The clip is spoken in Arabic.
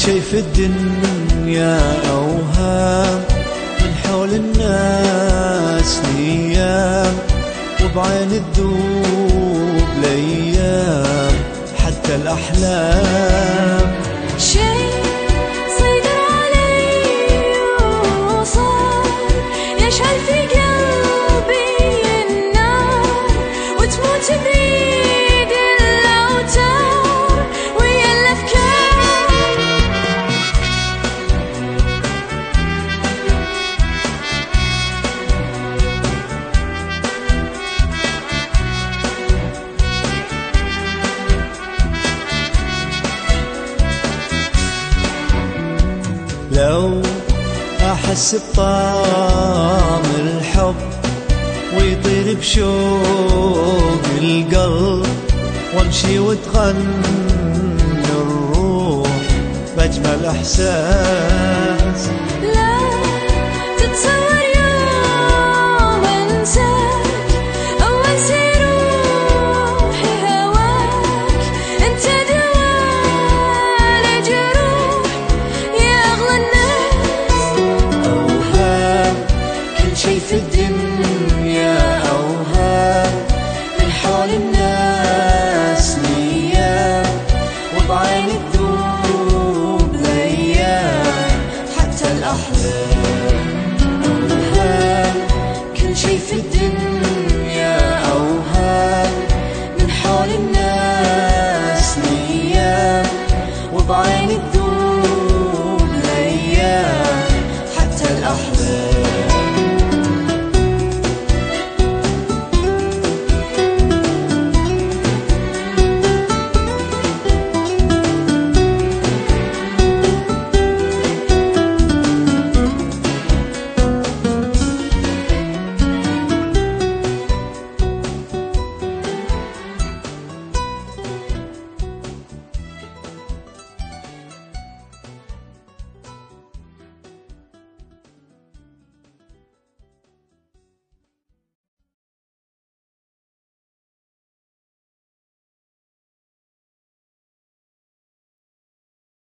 شي في الدنيا أوهام، من حول الناس نيام، وبعين الذوب ليام حتى الأحلام. شي سيطر علي وصار يشعل في قلبي النار، وتموت بيد الأوتار ويا الأفكار. لو أحس بطعم الحب ويطير بشوق القلب، وامشي وتغني الروح بأجمل إحساس. لا تتصور يوم انساك أو انسى روحي هواك، انت دواء لجروح يا أغلى الناس. أوهام كل شي في الدنيا أوهام، من حول الناس نيام، وبعين الذوب ليام حتى الأحلام. أوهام كل شي في الدنيا أوهام، من حول الناس نيام، وبعين الذوب